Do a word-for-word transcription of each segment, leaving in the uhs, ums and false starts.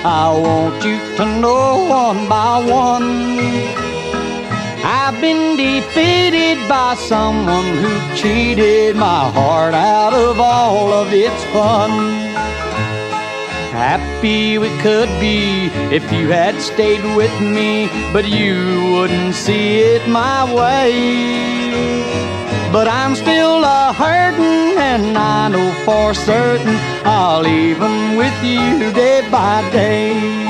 I want you to know one by one, I've been defeated by someone who cheated my heart out of all of its fun. Happy we could be if you had stayed with me, but you wouldn't see it my way. But I'm still a hurtin', and I know for certain I'll even with you day by day.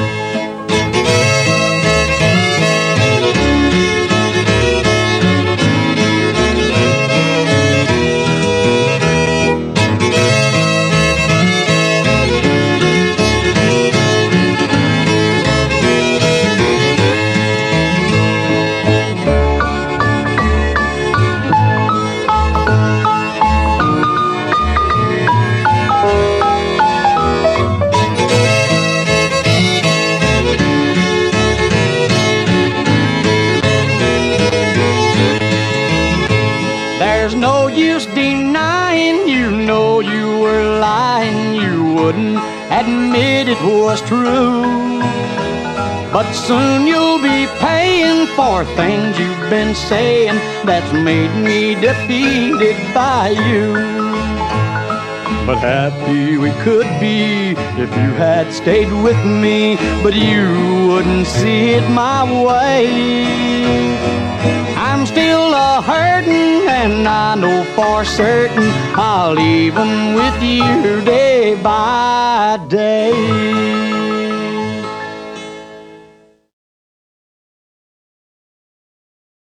There's no use denying, you know you were lying. You wouldn't admit it was true, but soon you'll be paying for things you've been saying that's made me defeated by you. But happy we could be if you had stayed with me, but you wouldn't see it my way. I'm still a hurtin', and I know for certain I'll even with you day by day.